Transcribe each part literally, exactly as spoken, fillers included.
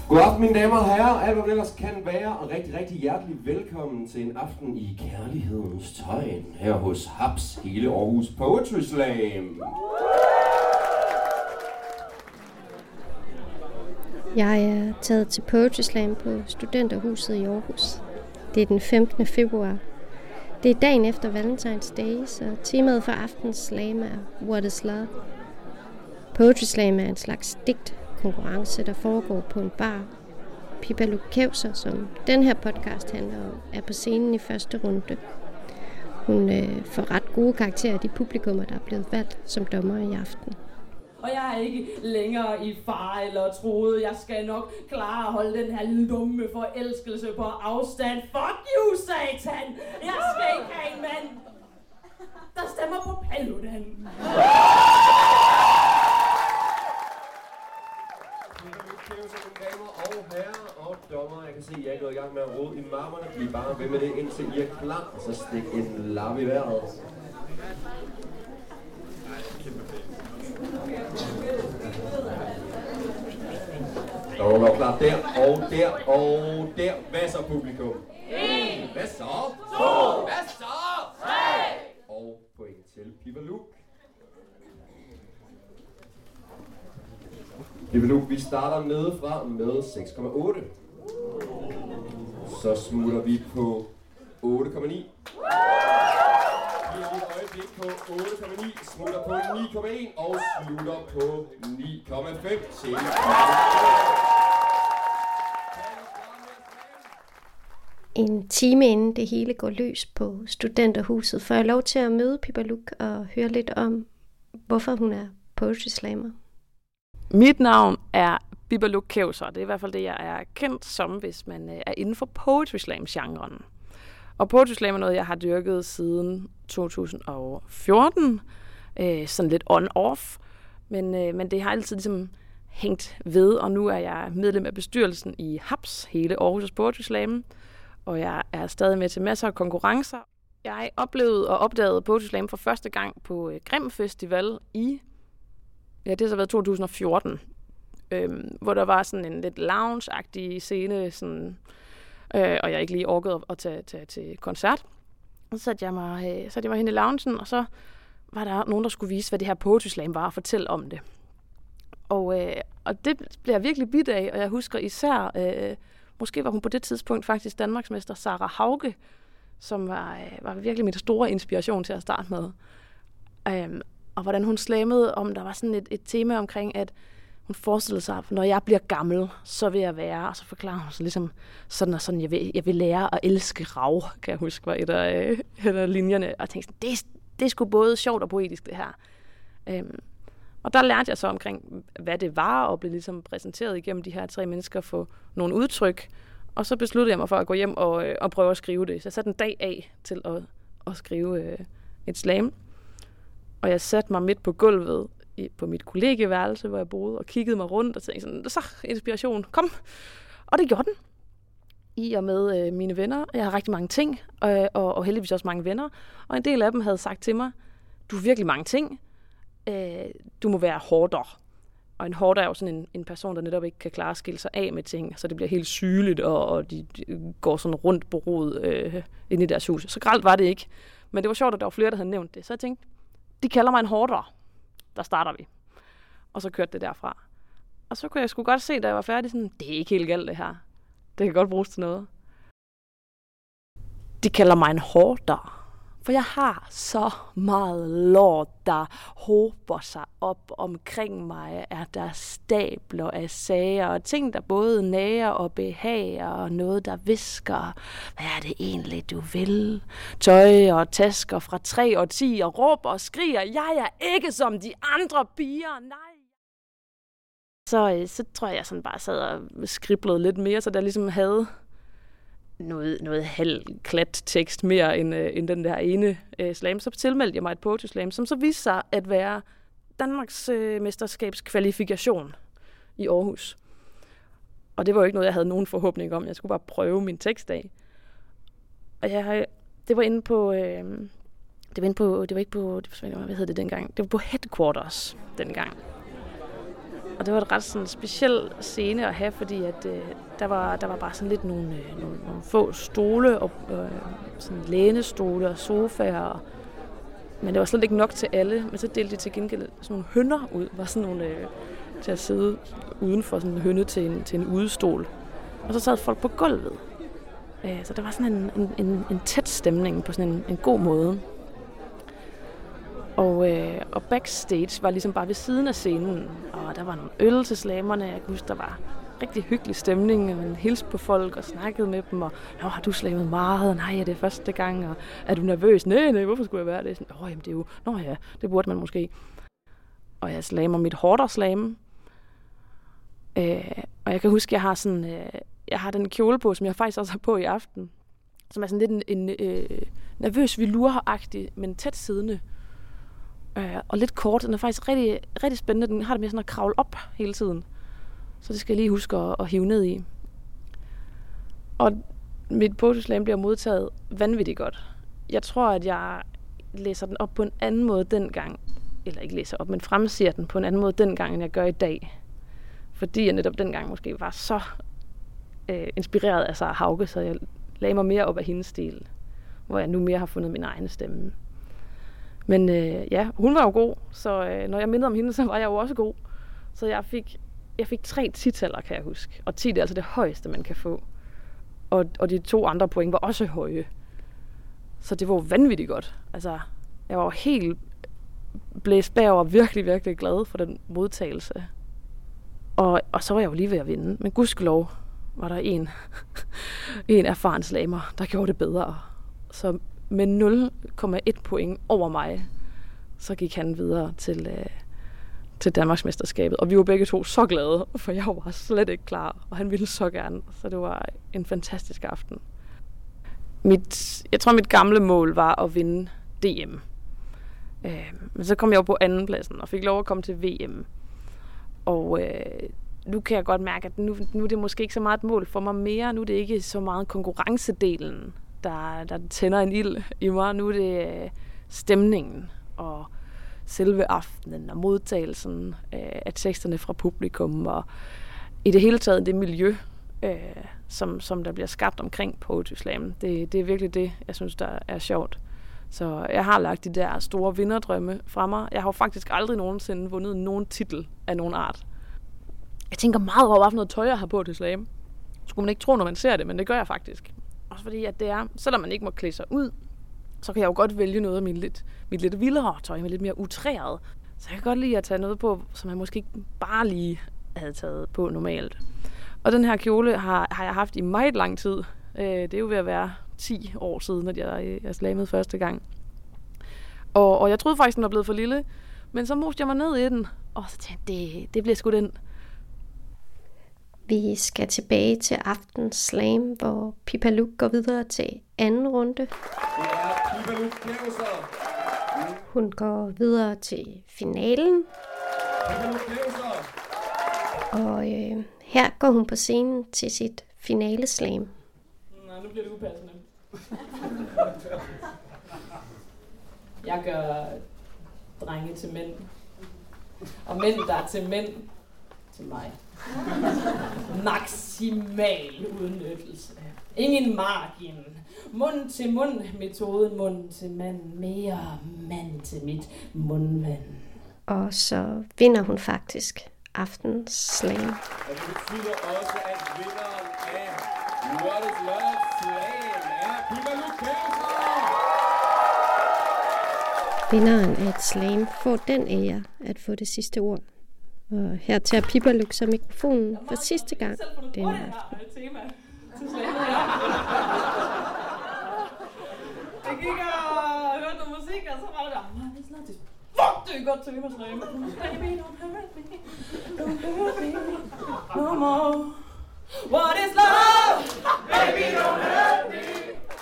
God aften, mine damer og herrer, alt hvad det ellers kan være, og rigtig, rigtig hjertelig velkommen til en aften i kærlighedens tegn her hos Haps Hele Aarhus Poetry Slam. Jeg er taget til Poetry Slam på Studenterhuset i Aarhus. Det er den femtende februar. Det er dagen efter Valentine's Day, så temaet for aftens slam er What is Love? Poetry Slam er en slags digtkonkurrence, der foregår på en bar. Pippa Lukævser, som den her podcast handler om, er på scenen i første runde. Hun øh, får ret gode karakterer af de publikummer, der er blevet valgt som dommer i aften. Og jeg er ikke længere i fare eller troet. Jeg skal nok klare at holde den her lille dumme forelskelse på afstand. Fuck you, satan! Jeg skal ikke have en mand, der stemmer på Paludan. Damer og herrer og dommer, jeg kan se, at jeg er gået i gang med at rode i marmerne. Bliv bare ved med det, indtil I er klar, og så stik en lap i vejret. Der er nogen klar der, og der, og der. Hvad så, publikum? En. Hvad så? To. Hvad så? Tre. Og point til Pippa Luk. Pippa Luk, vi starter nedefra med seks komma otte. Så smutter vi på otte komma ni. Vi er et øjeblik på otte komma ni, smutter på ni komma en og slutter på ni komma fem til. En time inden det hele går løs på Studenterhuset, får jeg lov til at møde Pippa Luk og høre lidt om, hvorfor hun er poetry slammer. Mit navn er Pippa Lukævser. Det er i hvert fald det, jeg er kendt som, hvis man er inden for poetry slam-genren. Og poetry slam er noget, jeg har dyrket siden to tusind og fjorten. Øh, sådan lidt on-off. Men, øh, men det har altid ligesom hængt ved, og nu er jeg medlem af bestyrelsen i Haps Hele Aarhus Poetry Slam. Og jeg er stadig med til masser af konkurrencer. Jeg oplevede og opdagede poetry slam for første gang på Grim Festival i Ja, det har så været to tusind og fjorten, øhm, hvor der var sådan en lidt lounge-agtig scene, sådan, øh, og jeg ikke lige orkede at tage, tage til koncert. Så satte jeg mig, øh, satte jeg mig hen i loungen, og så var der nogen, der skulle vise, hvad det her poetry slam var, og fortælle om det. Og, øh, og det blev jeg virkelig bidt af, og jeg husker især, øh, måske var hun på det tidspunkt faktisk Danmarksmester Sarah Hauge, som var, øh, var virkelig min store inspiration til at starte med. Øh, Og hvordan hun slammede om, der var sådan et, et tema omkring, at hun forestillede sig, at når jeg bliver gammel, så vil jeg være, og så forklarer hun sig ligesom sådan og sådan, jeg vil, jeg vil lære at elske rav, kan jeg huske, var et af, et af linjerne. Og jeg tænkte sådan, det, det er sgu både sjovt og poetisk, det her. Øhm, og der lærte jeg så omkring, hvad det var, og blev ligesom præsenteret igennem de her tre mennesker for nogle udtryk. Og så besluttede jeg mig for at gå hjem og, og prøve at skrive det. Så jeg satte en dag af til at, at skrive øh, et slam. Og jeg satte mig midt på gulvet i, på mit kollegieværelse, hvor jeg boede, og kiggede mig rundt og tænkte sådan, så inspiration, kom. Og det gjorde den. I og med øh, mine venner. Jeg har rigtig mange ting, øh, og, og heldigvis også mange venner. Og en del af dem havde sagt til mig, du har virkelig mange ting. Øh, du må være hoarder. Og en hoarder er jo sådan en, en person, der netop ikke kan klare at skille sig af med ting, så det bliver helt sygeligt, og, og de, de går sådan rundt på rod øh, inde i deres hus. Så grelt var det ikke. Men det var sjovt, at der var flere, der havde nævnt det. Så jeg tænkte, de kalder mig en hoarder. Der starter vi. Og så kørte det derfra. Og så kunne jeg sgu godt se, da jeg var færdig, sådan, det er ikke helt galt det her. Det kan godt bruges til noget. De kalder mig en hoarder. For jeg har så meget lort, der hober sig op omkring mig. Er der stabler af sager og ting, der både nager og behager, og noget, der visker. Hvad er det egentlig, du vil? Tøj og tasker fra tre og ti og råber og skriger. Jeg er ikke som de andre piger, nej. Så, så tror jeg, jeg sådan bare sad og skriblede lidt mere, så der ligesom havde noget, noget halvklat tekst mere end, øh, end den der ene øh, slam. Så tilmeldte jeg mig et poetry slam, som så viste sig at være Danmarks øh, mesterskabskvalifikation i Aarhus. Og det var jo ikke noget, jeg havde nogen forhåbning om. Jeg skulle bare prøve min tekst af. Og jeg, det var inde på, øh, det var inde på, det var ikke på, hvad hedder det dengang? Det var på Headquarters dengang. Og det var et ret sådan speciel scene at have, fordi at, øh, der, var, der var bare sådan lidt nogle, øh, nogle, nogle få stole, og øh, sådan lænestole og sofaer. Og, men det var slet ikke nok til alle. Men så delte de til gengæld sådan nogle hønder ud. Var sådan nogle øh, til at sidde uden for sådan en hønne til en, til en udestol. Og så sad folk på gulvet. Øh, så der var sådan en, en, en, en tæt stemning på sådan en, en god måde. Og, øh, og backstage var ligesom bare ved siden af scenen, og der var nogle øl til slamerne. Jeg kan huske, der var rigtig hyggelig stemning, og man hilste på folk og snakkede med dem, og nå, har du slamet meget? Nej, er det første gang? Og er du nervøs? Nej, nej, hvorfor skulle jeg være det? Sådan, åh, jamen det er jo, nå ja, det burde man måske. Og jeg slamer mit hårdere slam. Øh, og jeg kan huske, jeg har sådan, øh, jeg har den kjole på, som jeg faktisk også har på i aften, som er sådan lidt en, en øh, nervøs velour-agtig, men tæt siddende. Øh, og lidt kort. Den er faktisk rigtig, rigtig spændende. Den har det med sådan at kravle op hele tiden. Så det skal jeg lige huske at, at hive ned i. Og mit poetry slam bliver modtaget vanvittigt godt. Jeg tror, at jeg læser den op på en anden måde dengang. Eller ikke læser op, men fremsiger den på en anden måde dengang, end jeg gør i dag. Fordi jeg netop dengang måske var så øh, inspireret af Sara Hauge, så jeg lagde mig mere op af hendes stil. Hvor jeg nu mere har fundet min egen stemme. Men øh, ja, hun var jo god, så øh, når jeg mindede om hende, så var jeg jo også god. Så jeg fik, jeg fik tre titaller, kan jeg huske. Og ti det er altså det højeste, man kan få. Og, og de to andre point var også høje. Så det var jo vanvittigt godt. Altså, jeg var jo helt blæst bagover, virkelig, virkelig glad for den modtagelse. Og, og så var jeg jo lige ved at vinde. Men gudskelov var der en, en erfaren slamer, der gjorde det bedre. Så med nul komma et point over mig, så gik han videre til, øh, til Danmarksmesterskabet. Og vi var begge to så glade, for jeg var slet ikke klar, og han ville så gerne. Så det var en fantastisk aften. Mit, jeg tror, mit gamle mål var at vinde D M. Øh, men så kom jeg jo på andenpladsen og fik lov at komme til V M. Og øh, nu kan jeg godt mærke, at nu, nu er det måske ikke så meget et mål for mig mere. Nu er det ikke så meget konkurrencedelen, Der, der tænder en ild i mig. Nu er det øh, stemningen og selve aftenen og modtagelsen øh, af teksterne fra publikum og i det hele taget det miljø, øh, som, som der bliver skabt omkring Poetry Slam. Det, det er virkelig det, jeg synes, der er sjovt. Så jeg har lagt de der store vinderdrømme fra mig. Jeg har jo faktisk aldrig nogensinde vundet nogen titel af nogen art. Jeg tænker meget over, hvad for noget tøj jeg har på til slam. Skulle man ikke tro, når man ser det, men det gør jeg faktisk. Også fordi, at det er, selvom man ikke må klæde sig ud, så kan jeg jo godt vælge noget af mit lidt, mit lidt vildere tøj, med lidt mere utræret. Så jeg kan godt lide at tage noget på, som jeg måske ikke bare lige havde taget på normalt. Og den her kjole har, har jeg haft i meget lang tid. Det er jo ved at være ti år siden, at jeg, jeg slamede første gang. Og, og jeg troede faktisk, den var blevet for lille. Men så moste jeg mig ned i den, og så tænkte jeg, det, det bliver sgu den. Vi skal tilbage til aftens slam, hvor Pippa Luke går videre til anden runde. Det er Pippa Luke Knauser. Hun går videre til finalen. Pippa Luke Knauser. Og øh, her går hun på scenen til sit finaleslam. Nej, nu bliver det upassende. Jeg gør drenge til mænd. Og mænd, der er til mænd, til mig. Maksimal udnyttelse. Ingen margin. Mund til mund metoden. Mund til mand. Mere mand til mit mundvand. Og så vinder hun faktisk aftens slam. Og det betyder også, at vinderen af What is Love Slam er Pippa Luke Knauser. Vinderen af et slam får den ære at få det sidste ord. Og her tager Pippa Luke så mikrofonen for sidste gang denne aften. Jeg gik og hørte noget musik, og så var det der. Fuck, det er godt tema, slam. Baby, don't hurt me. Don't hurt me. No more. What is love? Baby, don't hurt me.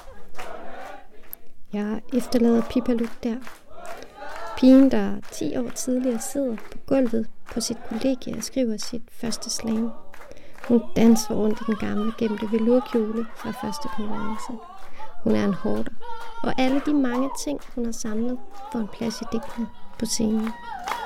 Jeg efterlader Pippa Luke der. Pigen, der ti år tidligere sidder på gulvet på sit kollegie og skriver sit første slam. Hun danser rundt i den gamle gemte velourkjole fra første konkurrence. Hun er en hoarder, og alle de mange ting, hun har samlet, får en plads i digtene på scenen.